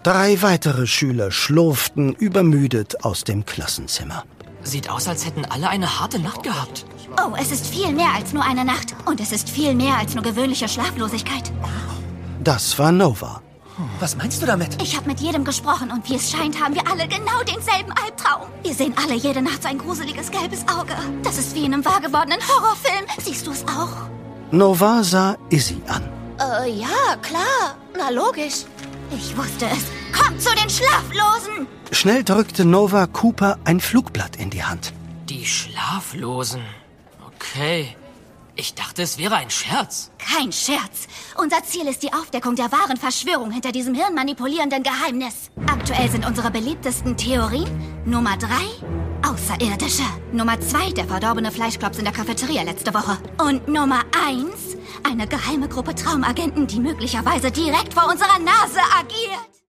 3 weitere Schüler schlurften übermüdet aus dem Klassenzimmer. Sieht aus, als hätten alle eine harte Nacht gehabt. Oh, es ist viel mehr als nur eine Nacht. Und es ist viel mehr als nur gewöhnliche Schlaflosigkeit. Das war Nova. Was meinst du damit? Ich habe mit jedem gesprochen und wie es scheint, haben wir alle genau denselben Albtraum. Wir sehen alle jede Nacht so ein gruseliges gelbes Auge. Das ist wie in einem wahr gewordenen Horrorfilm. Siehst du es auch? Nova sah Izzy an. Ja, klar. Na, logisch. Ich wusste es. Komm zu den Schlaflosen! Schnell drückte Nova Cooper ein Flugblatt in die Hand. Die Schlaflosen. Okay. Ich dachte, es wäre ein Scherz. Kein Scherz. Unser Ziel ist die Aufdeckung der wahren Verschwörung hinter diesem hirnmanipulierenden Geheimnis. Aktuell sind unsere beliebtesten Theorien: Nummer 3, Außerirdische. Nummer 2, der verdorbene Fleischklops in der Cafeteria letzte Woche. Und Nummer 1, eine geheime Gruppe Traumagenten, die möglicherweise direkt vor unserer Nase agiert.